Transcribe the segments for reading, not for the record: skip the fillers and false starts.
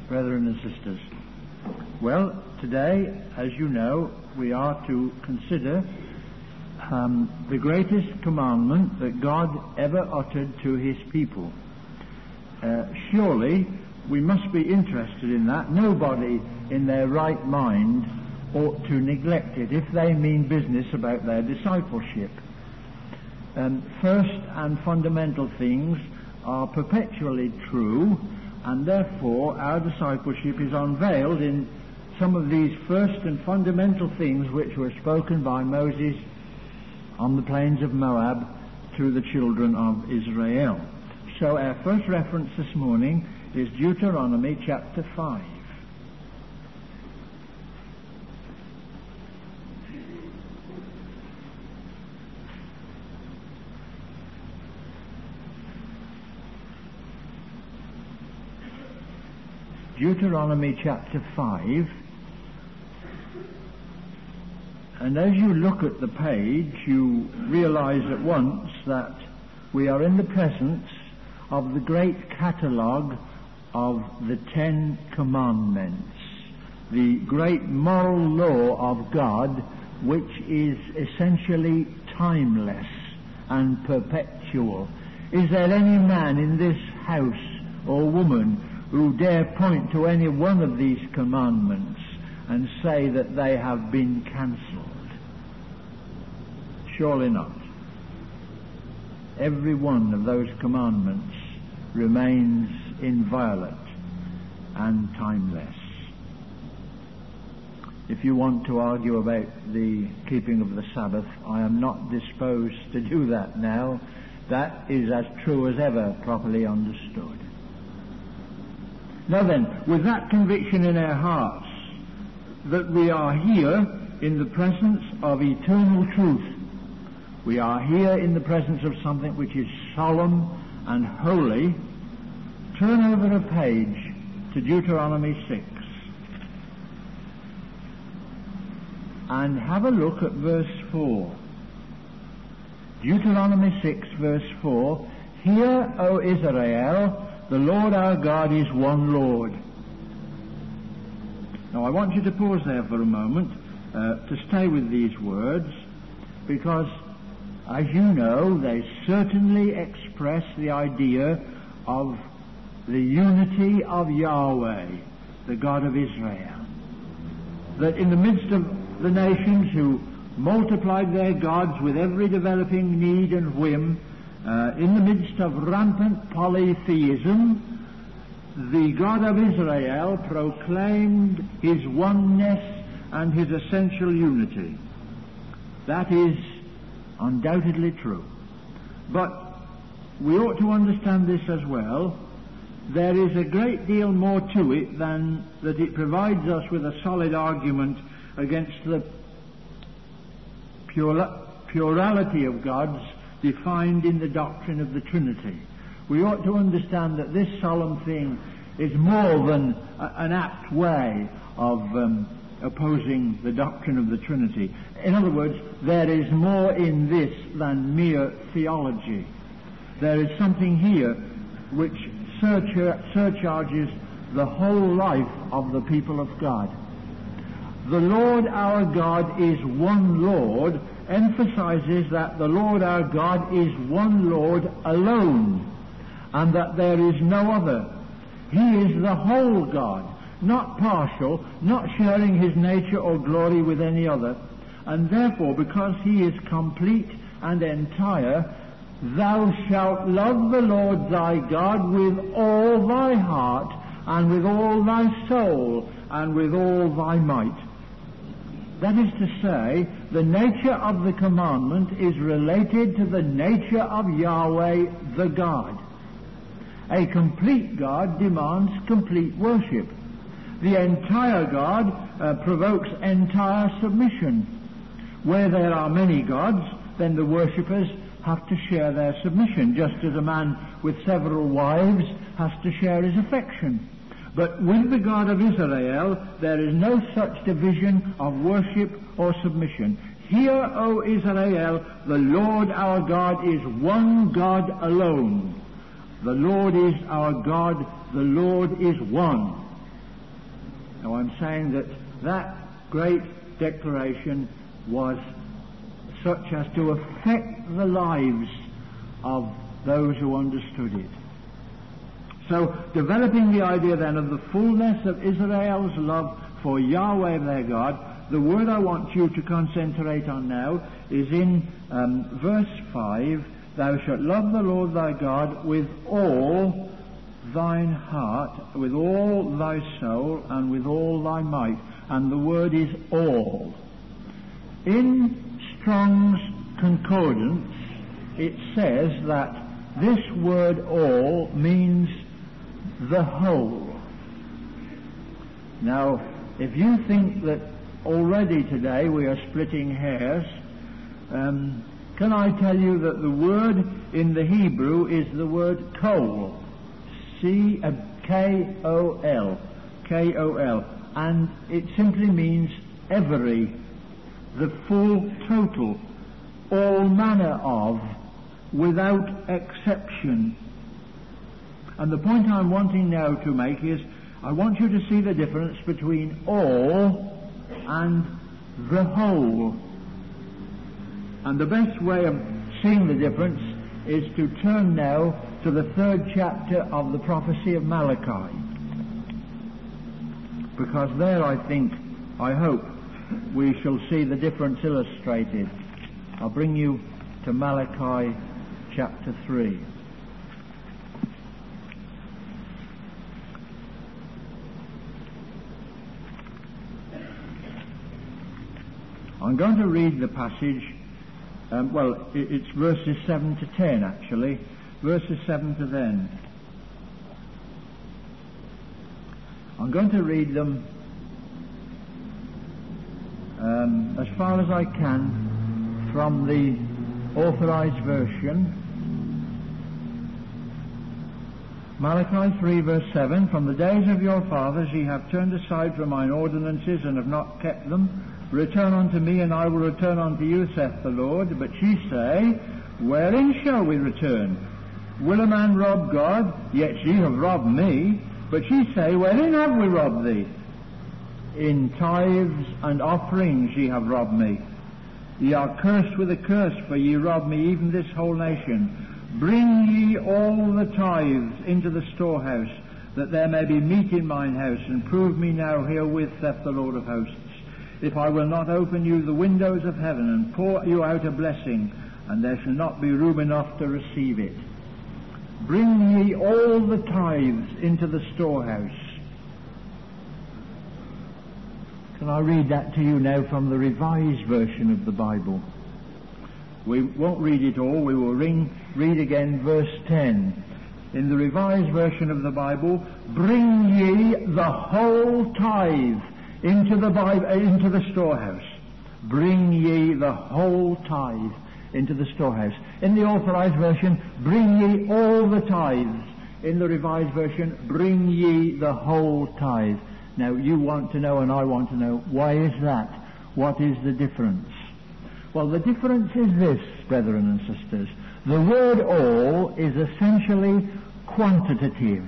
brethren and sisters. Well, today, as you know, we are to consider the greatest commandment that God ever uttered to his people. Surely we must be interested in that. Nobody in their right mind ought to neglect it if they mean business about their discipleship. First and fundamental things are perpetually true, and therefore our discipleship is unveiled in some of these first and fundamental things which were spoken by Moses on the plains of Moab to the children of Israel. So our first reference this morning is Deuteronomy chapter 5. Deuteronomy chapter 5, and as you look at the page you realize at once that we are in the presence of the great catalogue of the Ten Commandments, the great moral law of God, which is essentially timeless and perpetual. Is there any man in this house or woman who dare point to any one of these commandments and say that they have been cancelled? Surely not. Every one of those commandments remains inviolate and timeless. If you want to argue about the keeping of the Sabbath, I am not disposed to do that now. That is as true as ever properly understood. Now then, with that conviction in our hearts that we are here in the presence of eternal truth, we are here in the presence of something which is solemn and holy, turn over a page to Deuteronomy 6 and have a look at verse 4. Deuteronomy 6 verse 4, "Hear, O Israel, the Lord our God is one Lord." Now I want you to pause there for a moment to stay with these words, because as you know they certainly express the idea of the unity of Yahweh, the God of Israel. That in the midst of the nations who multiplied their gods with every developing need and whim, in the midst of rampant polytheism, the God of Israel proclaimed his oneness and his essential unity. That is undoubtedly true. But we ought to understand this as well. There is a great deal more to it than that it provides us with a solid argument against the plurality of gods defined in the doctrine of the Trinity. We ought to understand that this solemn thing is more than an apt way of opposing the doctrine of the Trinity. In other words, there is more in this than mere theology. There is something here which surcharges the whole life of the people of God. The Lord our God is one Lord emphasizes that the Lord our God is one Lord alone, and that there is no other. He is the whole God, not partial, not sharing his nature or glory with any other. And therefore, because he is complete and entire, thou shalt love the Lord thy God with all thy heart, and with all thy soul, and with all thy might. That is to say, the nature of the commandment is related to the nature of Yahweh the God. A complete God demands complete worship. The entire God provokes entire submission. Where there are many gods, then the worshippers have to share their submission, just as a man with several wives has to share his affection. But with the God of Israel, there is no such division of worship or submission. Hear, O Israel, the Lord our God is one God alone. The Lord is our God, the Lord is one. Now I'm saying that that great declaration was such as to affect the lives of those who understood it. So, developing the idea then of the fullness of Israel's love for Yahweh their God, the word I want you to concentrate on now is in verse 5, thou shalt love the Lord thy God with all thine heart, with all thy soul, and with all thy might. And the word is all. In Strong's Concordance, it says that this word all means the whole. Now, if you think that already today we are splitting hairs, can I tell you that the word in the Hebrew is the word kol, K-O-L, K-O-L, and it simply means every, the full, total, all manner of, without exception. And the point I'm wanting now to make is, I want you to see the difference between all and the whole. And the best way of seeing the difference is to turn now to the 3rd chapter of the prophecy of Malachi. Because there I hope, we shall see the difference illustrated. I'll bring you to Malachi chapter 3. I'm going to read the passage, it's verses 7 to 10 actually, verses 7 to 10. I'm going to read them as far as I can from the Authorized Version. Malachi 3 verse 7, from the days of your fathers ye have turned aside from mine ordinances and have not kept them. Return unto me, and I will return unto you, saith the Lord. But ye say, wherein shall we return? Will a man rob God? Yet ye have robbed me. But ye say, wherein have we robbed thee? In tithes and offerings ye have robbed me. Ye are cursed with a curse, for ye rob me, even this whole nation. Bring ye all the tithes into the storehouse, that there may be meat in mine house, and prove me now herewith, saith the Lord of hosts, if I will not open you the windows of heaven and pour you out a blessing, and there shall not be room enough to receive it. Bring ye all the tithes into the storehouse. Can I read that to you now from the Revised Version of the Bible? We won't read it all, we will read again verse 10. In the Revised Version of the Bible, bring ye the whole tithe into the storehouse. Bring ye the whole tithe into the storehouse. In the Authorized Version, bring ye all the tithes. In the Revised Version, bring ye the whole tithe. Now you want to know and I want to know, why is that? What is the difference? Well, the difference is this, brethren and sisters. The word all is essentially quantitative.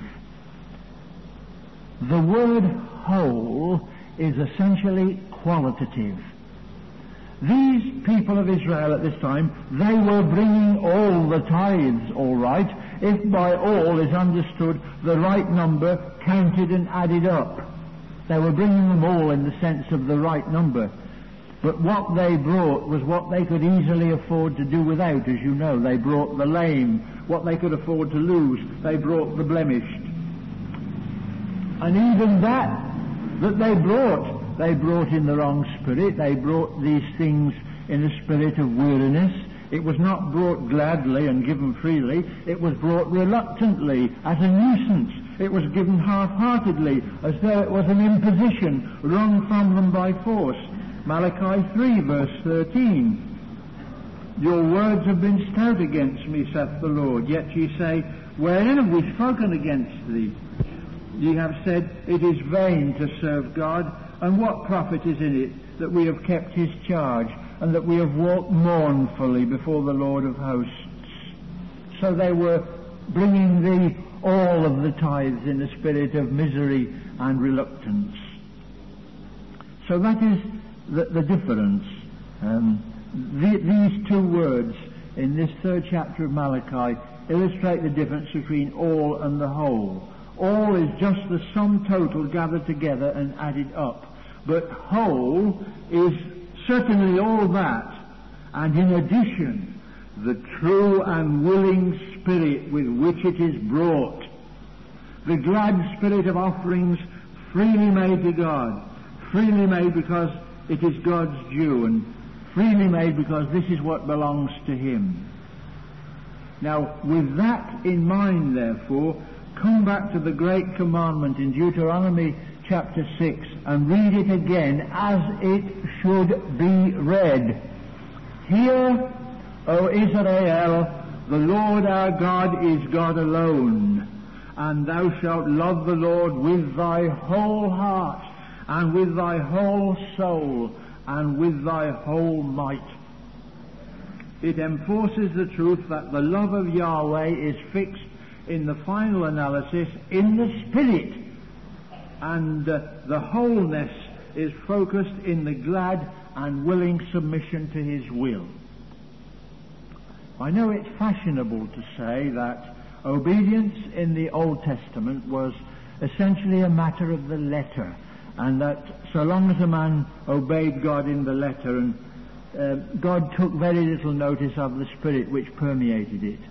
The word whole is essentially qualitative. These people of Israel at this time, they were bringing all the tithes, all right, if by all is understood the right number counted and added up. They were bringing them all in the sense of the right number. But what they brought was what they could easily afford to do without, as you know. They brought the lame, what they could afford to lose. They brought the blemished. And even that they brought in the wrong spirit. They brought these things in a spirit of weariness. It was not brought gladly and given freely. It was brought reluctantly, as a nuisance. It was given half-heartedly, as though it was an imposition wrung from them by force. Malachi 3 verse 13. Your words have been stout against me, saith the Lord. Yet ye say, wherein have we spoken against thee? Ye have said, it is vain to serve God, and what profit is in it that we have kept his charge, and that we have walked mournfully before the Lord of hosts? So they were bringing all of the tithes in a spirit of misery and reluctance. So that is the difference. These two words in this third chapter of Malachi illustrate the difference between all and the whole. All is just the sum total gathered together and added up. But whole is certainly all that, and in addition, the true and willing spirit with which it is brought. The glad spirit of offerings freely made to God, freely made because it is God's due, and freely made because this is what belongs to Him. Now, with that in mind, therefore, come back to the great commandment in Deuteronomy chapter 6 and read it again as it should be read. Hear, O Israel, the Lord our God is God alone, and thou shalt love the Lord with thy whole heart, and with thy whole soul, and with thy whole might. It enforces the truth that the love of Yahweh is fixed in the final analysis in the Spirit, and the wholeness is focused in the glad and willing submission to His will. I know it's fashionable to say that obedience in the Old Testament was essentially a matter of the letter, and that so long as a man obeyed God in the letter, and God took very little notice of the Spirit which permeated it.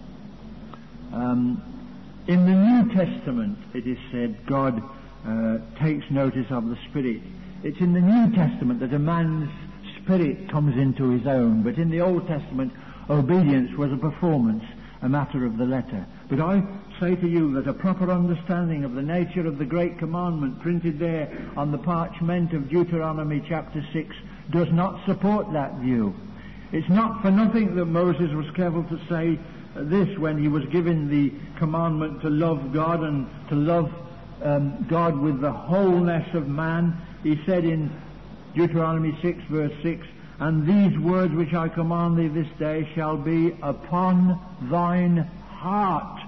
In the New Testament, it is said, God takes notice of the Spirit. It's in the New Testament that a man's spirit comes into his own, but in the Old Testament, obedience was a performance, a matter of the letter. But I say to you that a proper understanding of the nature of the great commandment printed there on the parchment of Deuteronomy chapter 6 does not support that view. It's not for nothing that Moses was careful to say this when he was given the commandment to love God and to love God with the wholeness of man. He said in Deuteronomy 6 verse 6, and these words which I command thee this day shall be upon thine heart.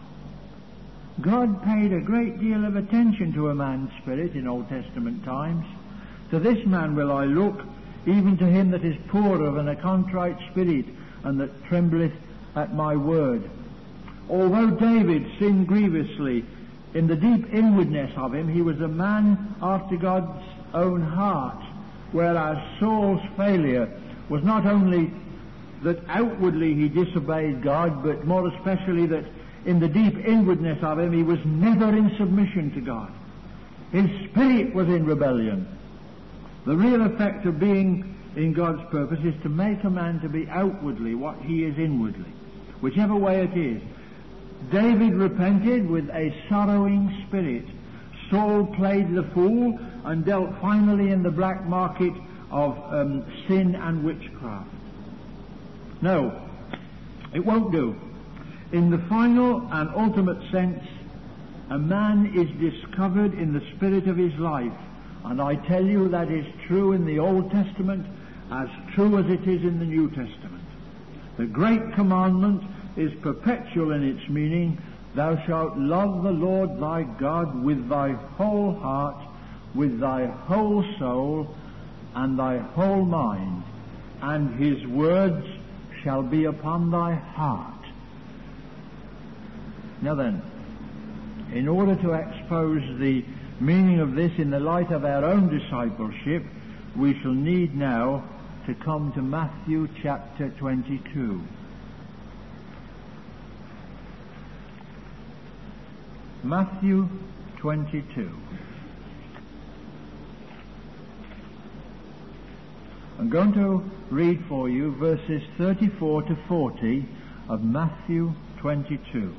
God paid a great deal of attention to a man's spirit in Old Testament times. To this man will I look, even to him that is poor of and a contrite spirit, and that trembleth at my word. Although David sinned grievously, in the deep inwardness of him he was a man after God's own heart, whereas Saul's failure was not only that outwardly he disobeyed God, but more especially that in the deep inwardness of him he was never in submission to God. His spirit was in rebellion. The real effect of being in God's purpose is to make a man to be outwardly what he is inwardly, whichever way it is. David repented with a sorrowing spirit. Saul played the fool and dealt finally in the black market of sin and witchcraft. No, it won't do. In the final and ultimate sense, a man is discovered in the spirit of his life. And I tell you that is true in the Old Testament as true as it is in the New Testament. The great commandment is perpetual in its meaning. Thou shalt love the Lord thy God with thy whole heart, with thy whole soul, and thy whole mind, and His words shall be upon thy heart. Now then, in order to expose the meaning of this in the light of our own discipleship, we shall need now to come to Matthew chapter 22. Matthew 22. I'm going to read for you verses 34 to 40 of Matthew 22.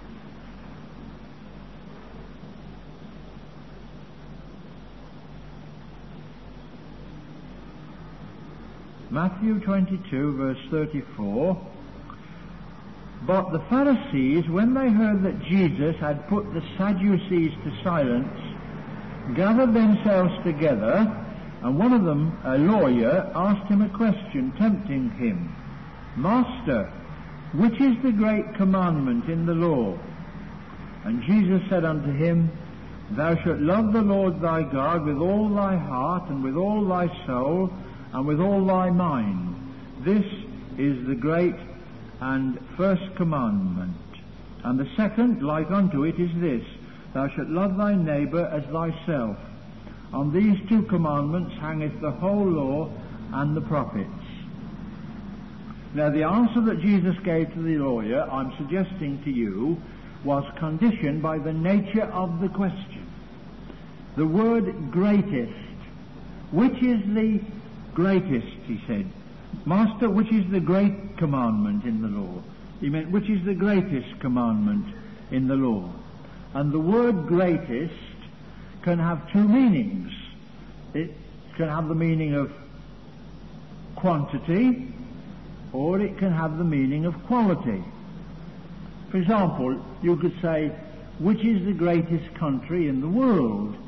Matthew 22 verse 34. But the Pharisees, when they heard that Jesus had put the Sadducees to silence, gathered themselves together, and one of them, a lawyer, asked him a question, tempting him. Master, which is the great commandment in the law? And Jesus said unto him, Thou shalt love the Lord thy God with all thy heart and with all thy soul and with all thy mind. This is the great and first commandment. And the second, like unto it, is this: Thou shalt love thy neighbour as thyself. On these two commandments hangeth the whole law and the prophets. Now, the answer that Jesus gave to the lawyer, I'm suggesting to you, was conditioned by the nature of the question. The word greatest. Which is the greatest, he said. Master, which is the great commandment in the law? He meant, which is the greatest commandment in the law? And the word greatest can have two meanings. It can have the meaning of quantity, or it can have the meaning of quality. For example, you could say, which is the greatest country in the world?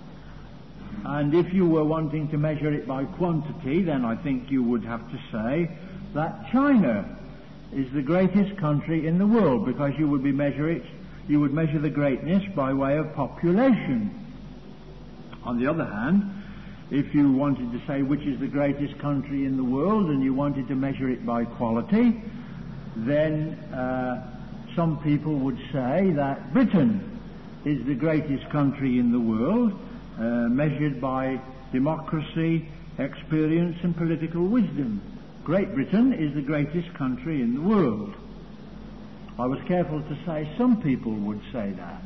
And if you were wanting to measure it by quantity, then I think you would have to say that China is the greatest country in the world, because you would measure the greatness by way of population. On the other hand, if you wanted to say which is the greatest country in the world and you wanted to measure it by quality, then some people would say that Britain is the greatest country in the world, measured by democracy, experience and political wisdom. Great Britain is the greatest country in the world. I was careful to say some people would say that.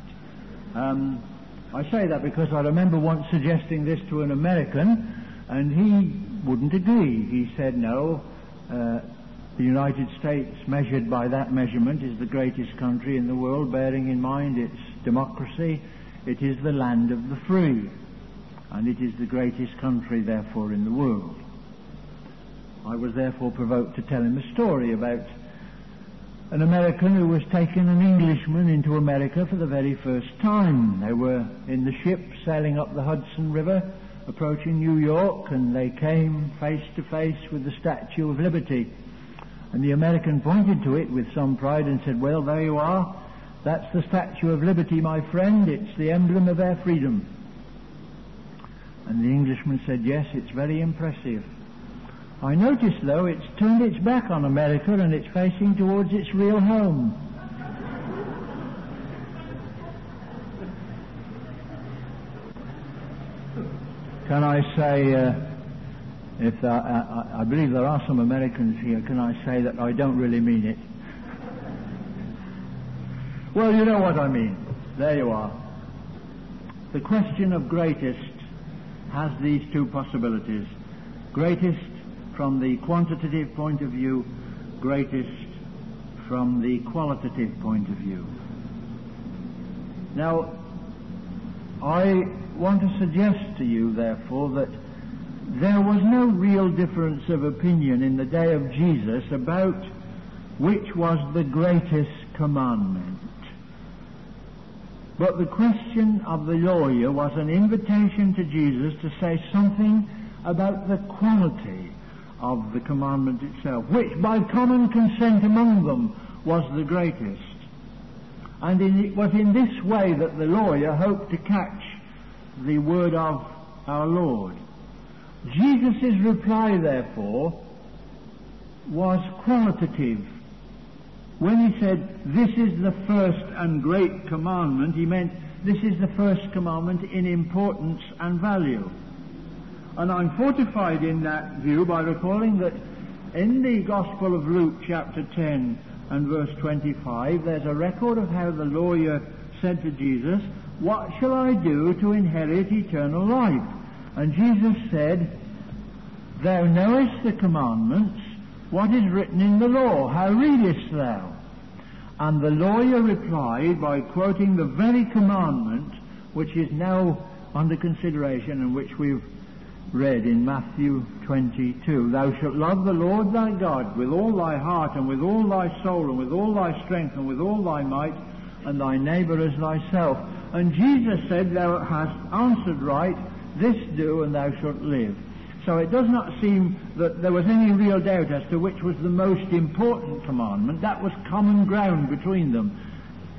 I say that because I remember once suggesting this to an American, and he wouldn't agree. He said, no, the United States, measured by that measurement, is the greatest country in the world, bearing in mind its democracy. It is the land of the free, and it is the greatest country, therefore, in the world. I was therefore provoked to tell him a story about an American who was taking an Englishman into America for the very first time. They were in the ship sailing up the Hudson River, approaching New York, and they came face to face with the Statue of Liberty. And the American pointed to it with some pride and said, well, there you are. That's the Statue of Liberty, my friend. It's the emblem of our freedom. And the Englishman said, yes, it's very impressive. I noticed, though, it's turned its back on America and it's facing towards its real home. Can I say, I believe there are some Americans here, can I say that I don't really mean it? Well, you know what I mean. There you are. The question of greatest has these two possibilities. Greatest from the quantitative point of view, greatest from the qualitative point of view. Now, I want to suggest to you, therefore, that there was no real difference of opinion in the day of Jesus about which was the greatest commandment. But the question of the lawyer was an invitation to Jesus to say something about the quality of the commandment itself, which by common consent among them was the greatest. And it was in this way that the lawyer hoped to catch the word of our Lord. Jesus' reply, therefore, was qualitative. When he said, this is the first and great commandment, he meant this is the first commandment in importance and value. And I'm fortified in that view by recalling that in the Gospel of Luke chapter 10 and verse 25, there's a record of how the lawyer said to Jesus, what shall I do to inherit eternal life? And Jesus said, thou knowest the commandments, what is written in the law, how readest thou? And the lawyer replied by quoting the very commandment which is now under consideration and which we've read in Matthew 22. Thou shalt love the Lord thy God with all thy heart and with all thy soul and with all thy strength and with all thy might, and thy neighbour as thyself. And Jesus said, thou hast answered right, this do and thou shalt live. So it does not seem that there was any real doubt as to which was the most important commandment. That was common ground between them.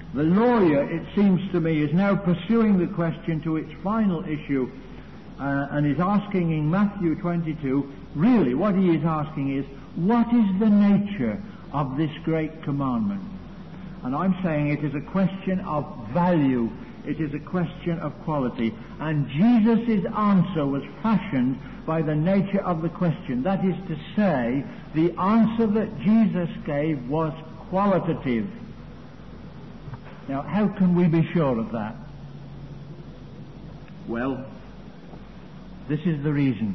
The lawyer, it seems to me, is now pursuing the question to its final issue, and is asking in Matthew 22, really what he is asking is, what is the nature of this great commandment? And I'm saying it is a question of value. It is a question of quality. And Jesus' answer was fashioned by the nature of the question. That is to say, the answer that Jesus gave was qualitative. Now, how can we be sure of that? Well, this is the reason.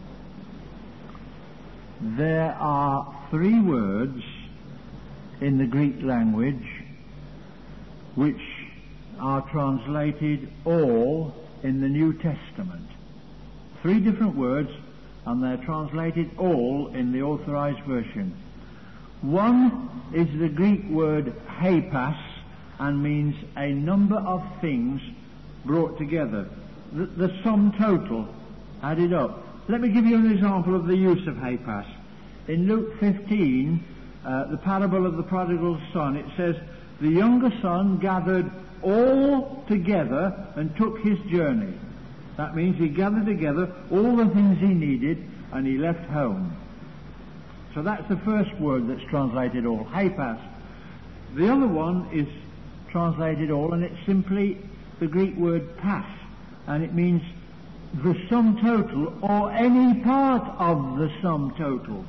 There are 3 words in the Greek language which are translated all in the New Testament. 3 different words, and they're translated all in the Authorized Version. One is the Greek word hapas, and means a number of things brought together. The sum total added up. Let me give you an example of the use of hapas. In Luke 15, the parable of the prodigal son, it says, the younger son gathered all together and took his journey. That means he gathered together all the things he needed and he left home. So that's the first word that's translated all, hapas. The other one is translated all, and it's simply the Greek word pas, and it means the sum total or any part of the sum total.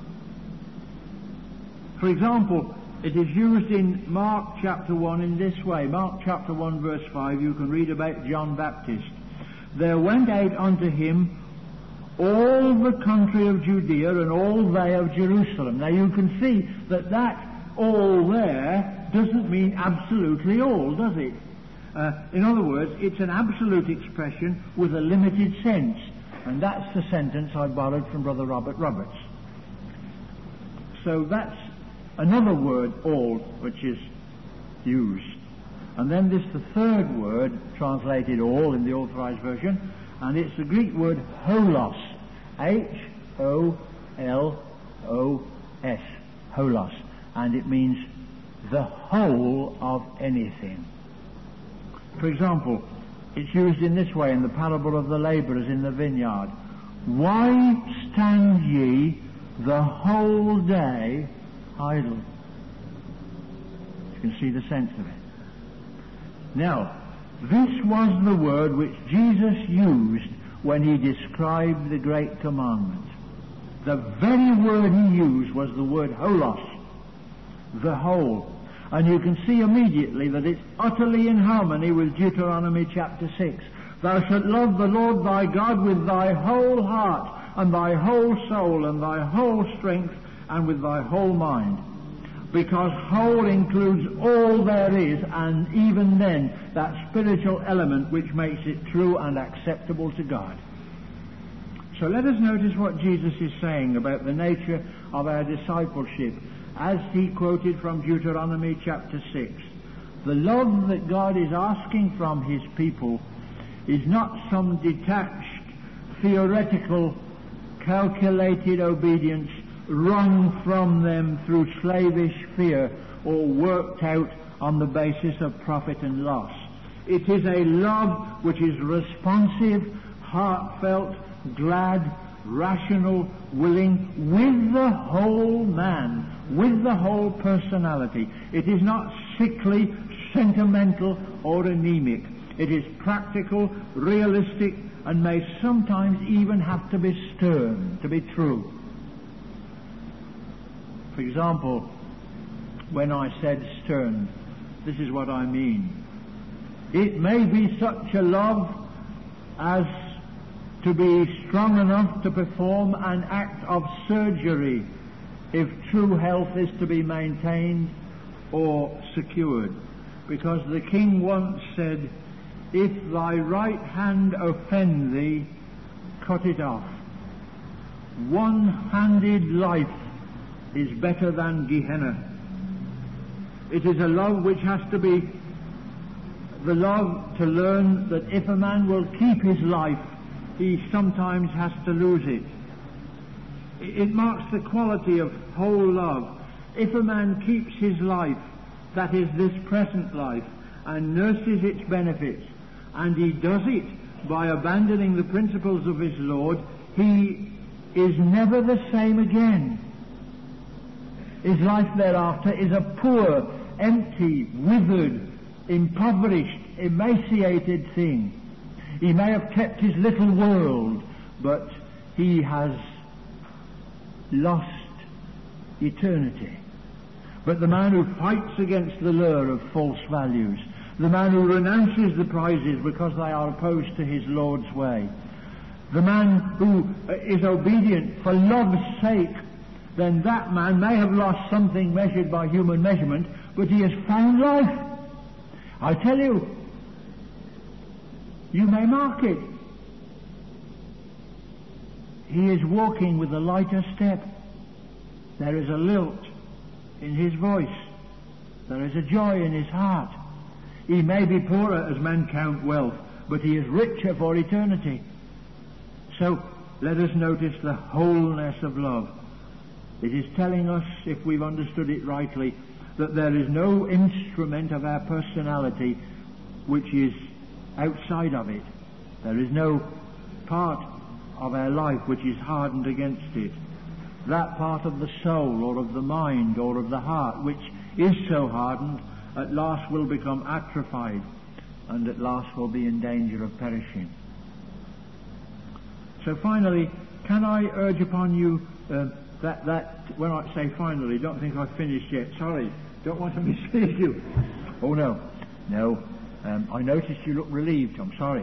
For example, it is used in Mark chapter 1 in this way. Mark chapter 1 verse 5, you can read about John Baptist. There went out unto him all the country of Judea and all they of Jerusalem. Now you can see that all there doesn't mean absolutely all, does it? In other words, it's an absolute expression with a limited sense. And that's the sentence I borrowed from Brother Robert Roberts. So that's another word, all, which is used. And then there's the third word, translated all in the Authorized Version, and it's the Greek word holos. H-O-L-O-S. Holos. And it means the whole of anything. For example, it's used in this way in the parable of the labourers in the vineyard. Why stand ye the whole day idle? You can see the sense of it. Now, this was the word which Jesus used when he described the great commandment. The very word he used was the word holos, the whole. And you can see immediately that it's utterly in harmony with Deuteronomy chapter 6. Thou shalt love the Lord thy God with thy whole heart, and thy whole soul, and thy whole strength, and with thy whole mind. Because whole includes all there is, and even then, that spiritual element which makes it true and acceptable to God. So let us notice what Jesus is saying about the nature of our discipleship, as he quoted from Deuteronomy chapter 6. The love that God is asking from his people is not some detached, theoretical, calculated obedience wrung from them through slavish fear or worked out on the basis of profit and loss. It is a love which is responsive, heartfelt, glad, rational, willing, with the whole man, with the whole personality. It is not sickly, sentimental, or anemic. It is practical, realistic, and may sometimes even have to be stern, to be true. For example, when I said stern, this is what I mean. It may be such a love as to be strong enough to perform an act of surgery if true health is to be maintained or secured. Because the king once said, if thy right hand offend thee, cut it off. One-handed life is better than Gehenna. It is a love which has to be the love to learn that if a man will keep his life, he sometimes has to lose it. It marks the quality of whole love. If a man keeps his life, that is this present life, and nurses its benefits, and he does it by abandoning the principles of his Lord, he is never the same again. His life thereafter is a poor, empty, withered, impoverished, emaciated thing. He may have kept his little world, but he has lost eternity. But the man who fights against the lure of false values, the man who renounces the prizes because they are opposed to his Lord's way, the man who is obedient for love's sake, then that man may have lost something measured by human measurement, but he has found life. I tell you, you may mark it. He is walking with a lighter step. There is a lilt in his voice. There is a joy in his heart. He may be poorer as men count wealth, but he is richer for eternity. So let us notice the wholeness of love. It is telling us, if we've understood it rightly, that there is no instrument of our personality which is outside of it. There is no part of our life which is hardened against it. That part of the soul or of the mind or of the heart which is so hardened at last will become atrophied and at last will be in danger of perishing. So finally, can I urge upon you that when I say finally, don't think I've finished yet. Sorry, don't want to mislead you. Oh no. I noticed you look relieved. I'm sorry.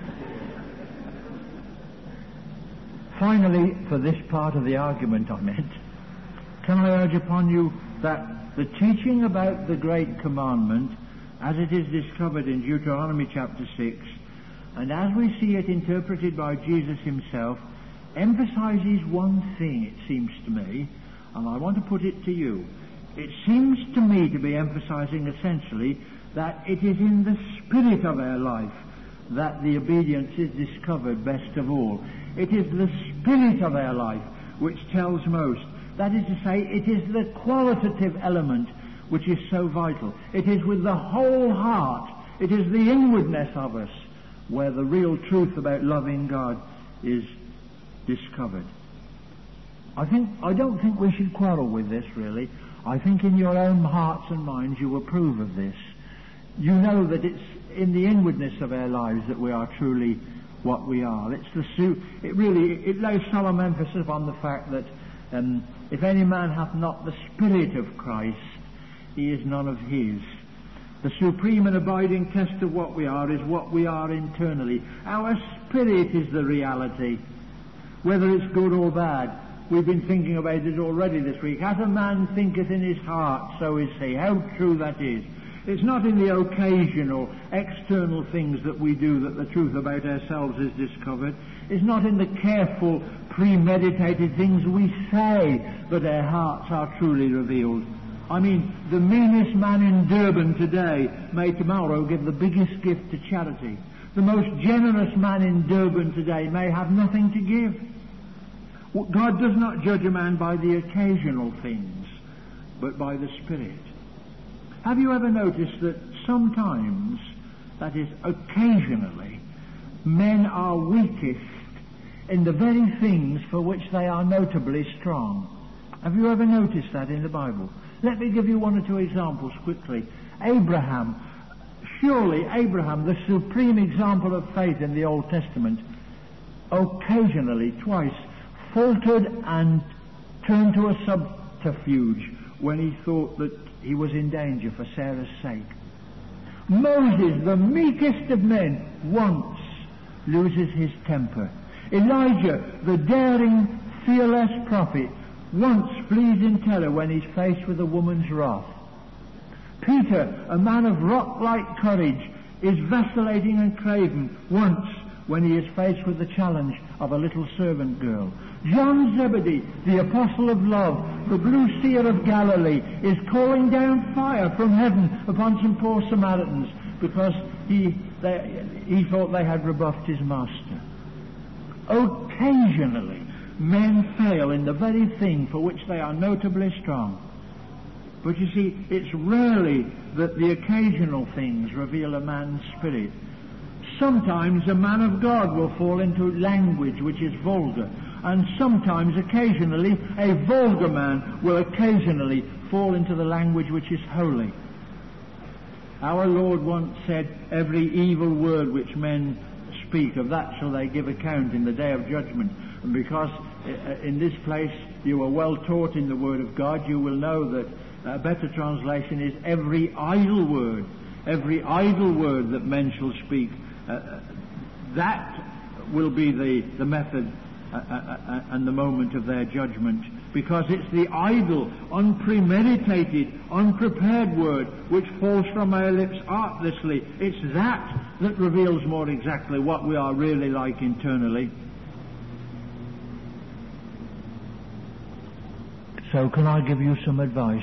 Finally, for this part of the argument I meant, can I urge upon you that the teaching about the Great Commandment, as it is discovered in Deuteronomy chapter 6, and as we see it interpreted by Jesus himself, emphasizes one thing, it seems to me, and I want to put it to you. It seems to me to be emphasizing essentially that it is in the spirit of our life that the obedience is discovered best of all. It is the spirit of our life which tells most. That is to say, it is the qualitative element which is so vital. It is with the whole heart, it is the inwardness of us where the real truth about loving God is discovered. I don't think we should quarrel with this, really. I think in your own hearts and minds you approve of this. You know that it's in the inwardness of our lives that we are truly what we are. It lays solemn emphasis upon the fact that if any man hath not the Spirit of Christ, he is none of his. The supreme and abiding test of what we are is what we are internally. Our spirit is the reality, whether it's good or bad. We've been thinking about it already this week. As a man thinketh in his heart, so is he. How true that is. It's not in the occasional external things that we do that the truth about ourselves is discovered. It's not in the careful, premeditated things we say that our hearts are truly revealed. I mean, the meanest man in Durban today may tomorrow give the biggest gift to charity. The most generous man in Durban today may have nothing to give. God does not judge a man by the occasional things, but by the Spirit. Have you ever noticed that sometimes, that is occasionally, men are weakest in the very things for which they are notably strong? Have you ever noticed that in the Bible? Let me give you one or two examples quickly. Abraham, the supreme example of faith in the Old Testament, occasionally, twice, faltered and turned to a subterfuge when he thought that he was in danger for Sarah's sake. Moses, the meekest of men, once loses his temper. Elijah, the daring, fearless prophet, once flees in terror when he's faced with a woman's wrath. Peter, a man of rock-like courage, is vacillating and craven once when he is faced with the challenge of a little servant girl. John Zebedee, the apostle of love, the blue seer of Galilee, is calling down fire from heaven upon some poor Samaritans because he thought they had rebuffed his master. Occasionally, men fail in the very thing for which they are notably strong. But you see, it's rarely that the occasional things reveal a man's spirit. Sometimes a man of God will fall into language which is vulgar, and sometimes, occasionally, a vulgar man will occasionally fall into the language which is holy. Our Lord once said, "Every evil word which men speak, of that shall they give account in the day of judgment." And because in this place you are well taught in the Word of God, you will know that a better translation is every idle word that men shall speak. That will be the method and the moment of their judgment, because it's the idle, unpremeditated, unprepared word which falls from our lips artlessly. It's that reveals more exactly what we are really like internally. So can I give you some advice?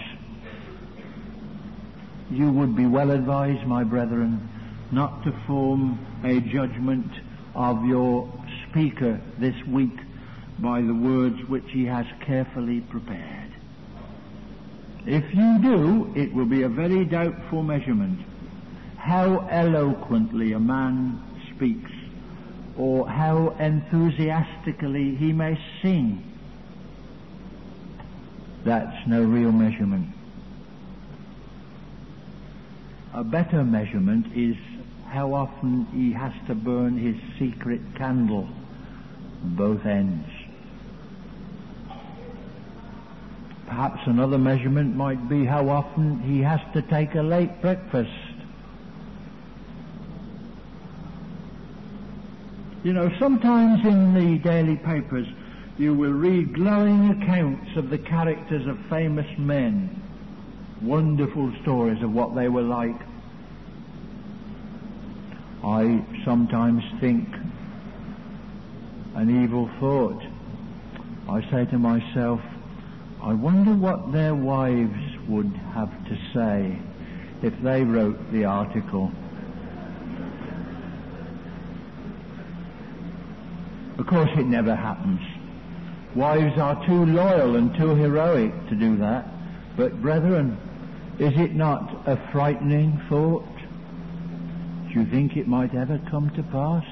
You would be well advised, my brethren, not to form a judgment of your speaker this week by the words which he has carefully prepared. If you do, it will be a very doubtful measurement how eloquently a man speaks, or how enthusiastically he may sing. That's no real measurement. A better measurement is how often he has to burn his secret candle, both ends. Perhaps another measurement might be how often he has to take a late breakfast. You know, sometimes in the daily papers you will read glowing accounts of the characters of famous men, wonderful stories of what they were like. I sometimes think an evil thought. I say to myself, I wonder what their wives would have to say if they wrote the article. Of course, it never happens. Wives are too loyal and too heroic to do that. But, brethren, is it not a frightening thought? Do you think it might ever come to pass?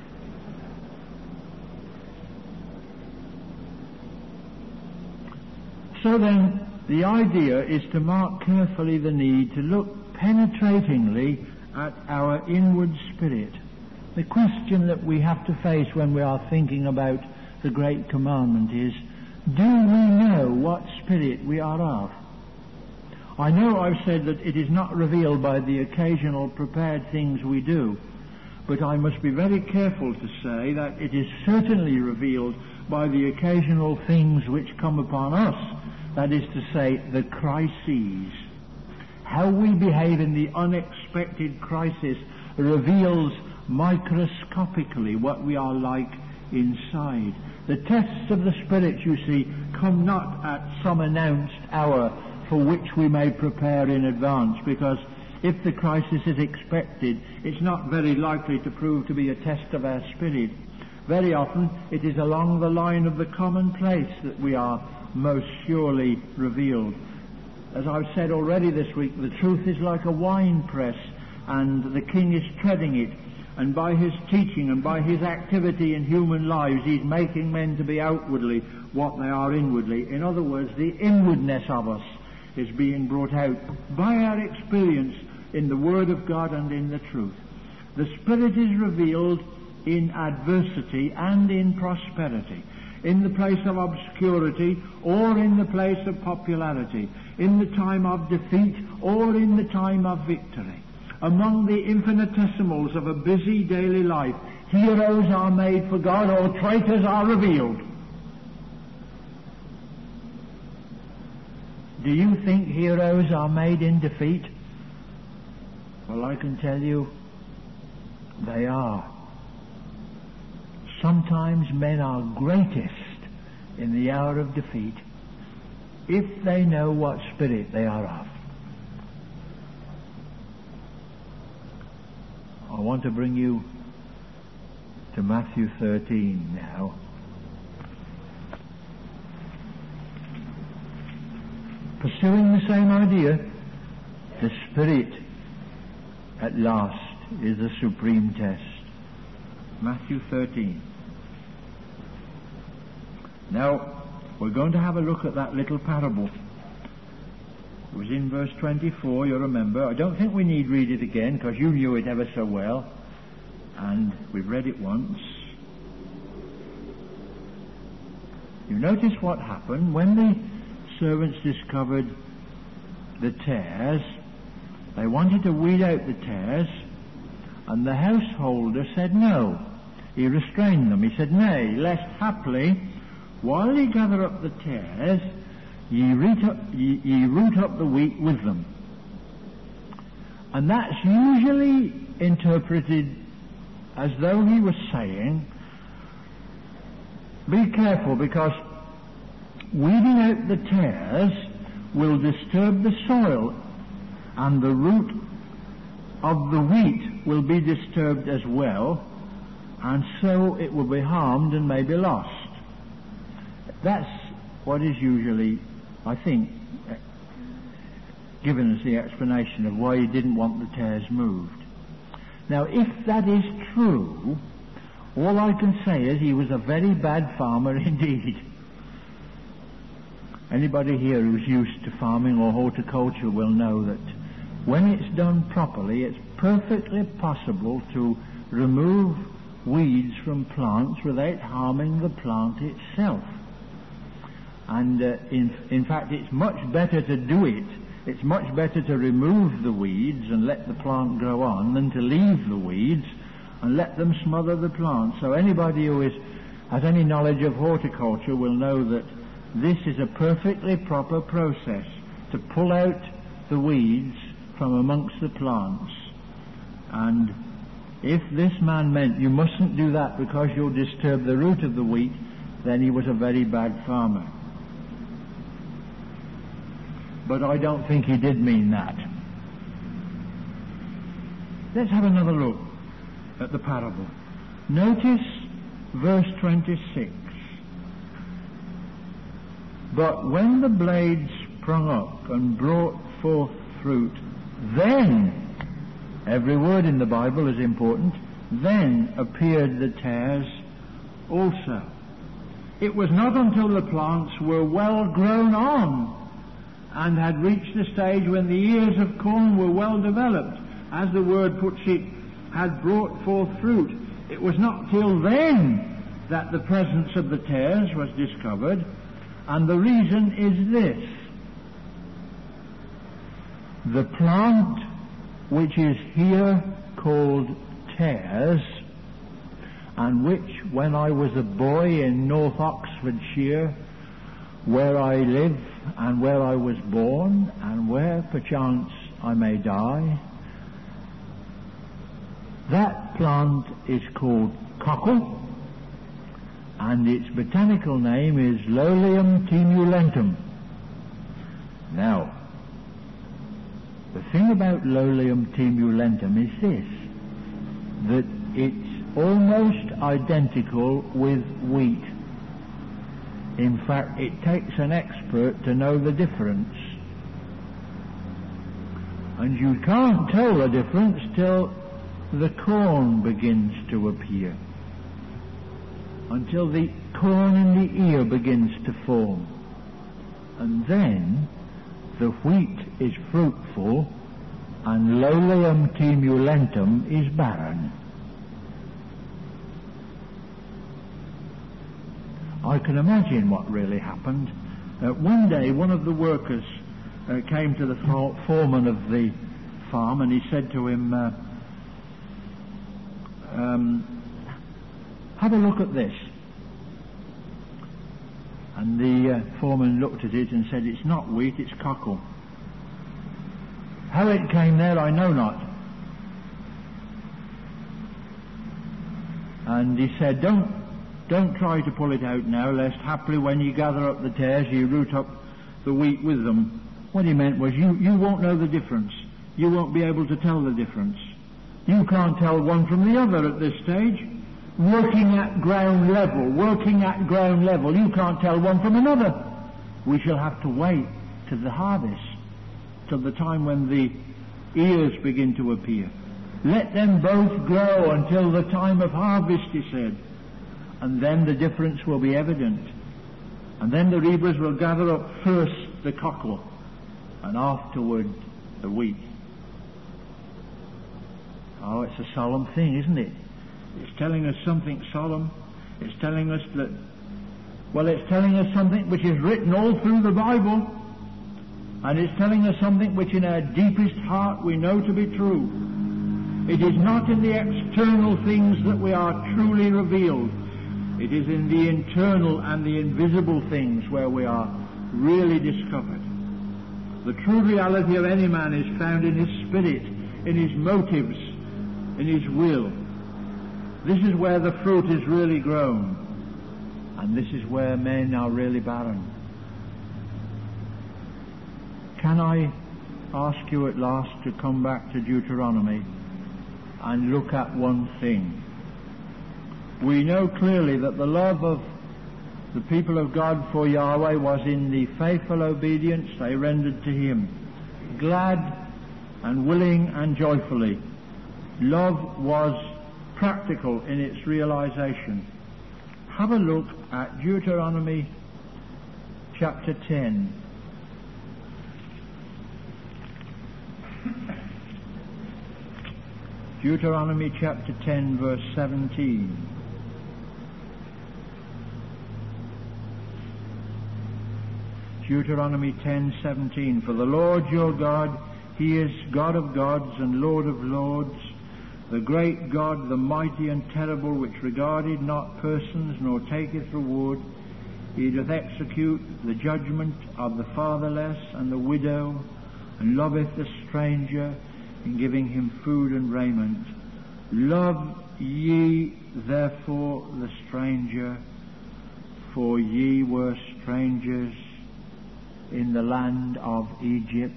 So then, the idea is to mark carefully the need to look penetratingly at our inward spirit. The question that we have to face when we are thinking about the Great Commandment is, do we know what spirit we are of? I know I've said that it is not revealed by the occasional prepared things we do, but I must be very careful to say that it is certainly revealed by the occasional things which come upon us, that is to say, the crises. How we behave in the unexpected crisis reveals microscopically what we are like inside. The tests of the Spirit, you see, come not at some announced hour for which we may prepare in advance, because if the crisis is expected, it's not very likely to prove to be a test of our spirit. Very often it is along the line of the commonplace that we are most surely revealed. As I've said already this week, the truth is like a wine press, and the King is treading it, and by his teaching and by his activity in human lives, he's making men to be outwardly what they are inwardly. In other words, the inwardness of us is being brought out by our experience in the Word of God and in the truth. The Spirit is revealed in adversity and in prosperity, in the place of obscurity or in the place of popularity, in the time of defeat or in the time of victory. Among the infinitesimals of a busy daily life, heroes are made for God or traitors are revealed. Do you think heroes are made in defeat? Well, I can tell you, they are. Sometimes men are greatest in the hour of defeat if they know what spirit they are of. I want to bring you to Matthew 13 now. pursuing the same idea. The Spirit, at last, is the supreme test. Matthew 13. Now, we're going to have a look at that little parable. It was in verse 24, you remember. I don't think we need read it again, because you knew it ever so well, and we've read it once. You notice what happened when the servants discovered the tares. They wanted to weed out the tares, and the householder said no. He restrained them. He said, "Nay, lest haply, while ye gather up the tares, ye root up the wheat with them." And that's usually interpreted as though he was saying, be careful, because weeding out the tares will disturb the soil, and the root of the wheat will be disturbed as well, and so it will be harmed and may be lost. That's what is usually, I think, given as the explanation of why he didn't want the tares moved. Now, if that is true, all I can say is he was a very bad farmer indeed. Anybody here who's used to farming or horticulture will know that when it's done properly, it's perfectly possible to remove weeds from plants without harming the plant itself. And in fact, it's much better to do it. It's much better to remove the weeds and let the plant grow on than to leave the weeds and let them smother the plant. So anybody who has any knowledge of horticulture will know that this is a perfectly proper process to pull out the weeds from amongst the plants. And if this man meant you mustn't do that because you'll disturb the root of the wheat, then he was a very bad farmer. But I don't think he did mean that. Let's have another look at the parable. Notice verse 26. But when the blade sprung up and brought forth fruit, then, every word in the Bible is important, then appeared the tares also. It was not until the plants were well grown on and had reached the stage when the ears of corn were well developed, as the word puts it, had brought forth fruit. It was not till then that the presence of the tares was discovered, and the reason is this. The plant which is here called tares, and which, when I was a boy in North Oxfordshire, where I live and where I was born, and where perchance I may die, that plant is called cockle, and its botanical name is Lolium temulentum. Now, the thing about Lolium temulentum is this, that it's almost identical with wheat. In fact, it takes an expert to know the difference. And you can't tell the difference till the corn begins to appear, until the corn in the ear begins to form. And then the wheat is fruitful and Lolium temulentum is barren. I can imagine what really happened. One day one of the workers came to the foreman of the farm, and he said to him, have a look at this. And the foreman looked at it and said, it's not wheat, it's cockle. How it came there I know not. And he said, don't try to pull it out now, lest haply when you gather up the tares you root up the wheat with them. What he meant was you won't know the difference. You won't be able to tell the difference. You can't tell one from the other at this stage. Working at ground level, you can't tell one from another. We shall have to wait to the harvest, till the time when the ears begin to appear. Let them both grow until the time of harvest, he said, and then the difference will be evident. And then the reapers will gather up first the cockle and afterward the wheat. Oh, it's a solemn thing, isn't it? It's telling us something solemn. It's telling us that, well, it's telling us something which is written all through the Bible, and it's telling us something which in our deepest heart we know to be true. It is not in the external things that we are truly revealed. It is in the internal and the invisible things where we are really discovered. The true reality of any man is found in his spirit, in his motives, in his will. This is where the fruit is really grown, and this is where men are really barren. Can I ask you at last to come back to Deuteronomy and look at one thing? We know clearly that the love of the people of God for Yahweh was in the faithful obedience they rendered to Him, glad and willing and joyfully. Love was practical in its realization. Have a look at Deuteronomy chapter 10. Deuteronomy chapter 10, verse 17. Deuteronomy 10:17. For the Lord your God, He is God of gods and Lord of lords, the great God, the mighty and terrible, which regarded not persons nor taketh reward. He doth execute the judgment of the fatherless and the widow, and loveth the stranger, in giving him food and raiment. Love ye therefore the stranger, for ye were strangers in the land of Egypt.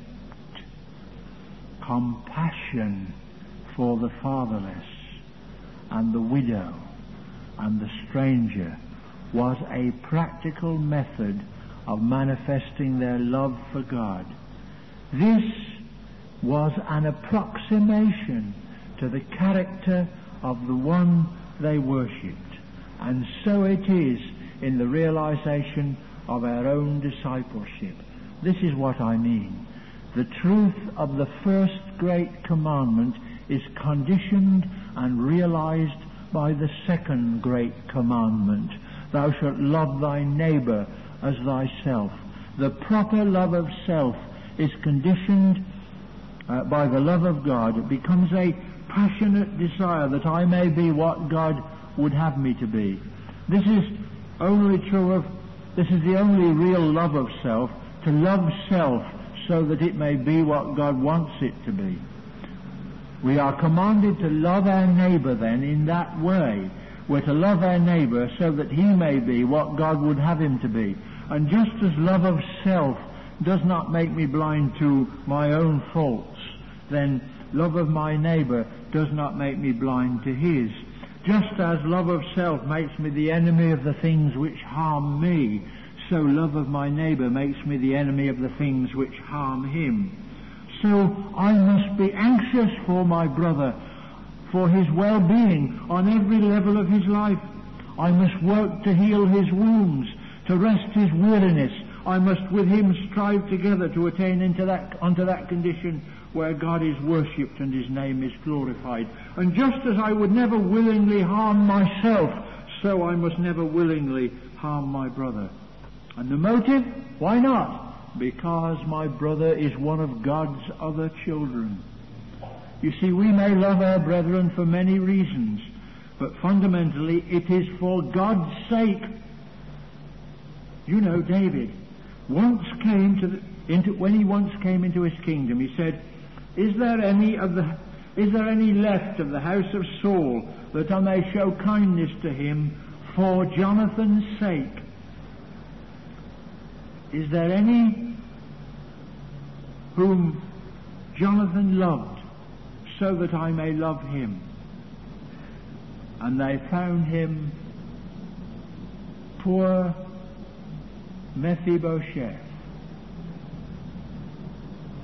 Compassion for the fatherless and the widow and the stranger was a practical method of manifesting their love for God. This was an approximation to the character of the one they worshipped, and so it is in the realization of our own discipleship. This is what I mean. The truth of the first great commandment is conditioned and realized by the second great commandment. Thou shalt love thy neighbor as thyself. The proper love of self is conditioned by the love of God. It becomes a passionate desire that I may be what God would have me to be. This is the only real love of self, to love self so that it may be what God wants it to be. We are commanded to love our neighbor then in that way. We're to love our neighbor so that he may be what God would have him to be. And just as love of self does not make me blind to my own faults, then love of my neighbor does not make me blind to his. Just as love of self makes me the enemy of the things which harm me, so love of my neighbor makes me the enemy of the things which harm him. So I must be anxious for my brother, for his well-being on every level of his life. I must work to heal his wounds, to rest his weariness. I must with him strive together to attain unto that condition where God is worshipped and his name is glorified. And just as I would never willingly harm myself, so I must never willingly harm my brother. And the motive? Why not? Because my brother is one of God's other children. You see, we may love our brethren for many reasons, but fundamentally it is for God's sake. You know, David when he once came into his kingdom, he said, Is there any left of the house of Saul, that I may show kindness to him for Jonathan's sake? Is there any whom Jonathan loved, so that I may love him? And they found him poor Mephibosheth.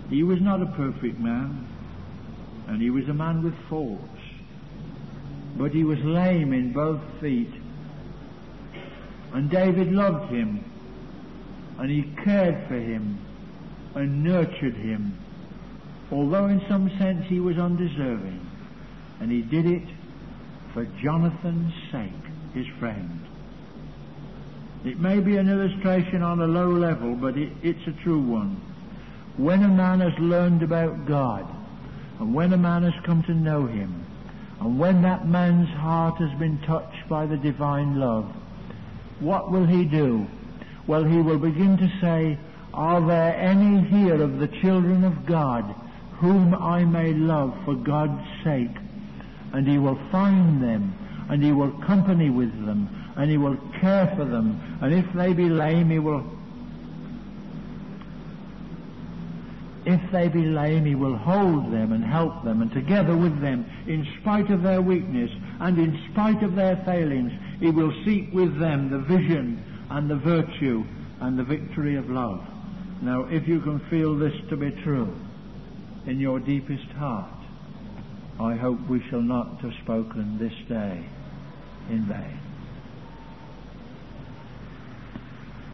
He was not a perfect man, and he was a man with faults, but he was lame in both feet. And David loved him, and he cared for him and nurtured him, although in some sense he was undeserving. And he did it for Jonathan's sake, his friend. It may be an illustration on a low level, but it's a true one. When a man has learned about God, and when a man has come to know him, and when that man's heart has been touched by the divine love, what will he do? Well, he will begin to say, are there any here of the children of God whom I may love for God's sake? And he will find them, and he will company with them, and he will care for them, and if they be lame, he will hold them and help them, and together with them, in spite of their weakness and in spite of their failings, he will seek with them the vision and the virtue and the victory of love. Now, if you can feel this to be true in your deepest heart, I hope we shall not have spoken this day in vain.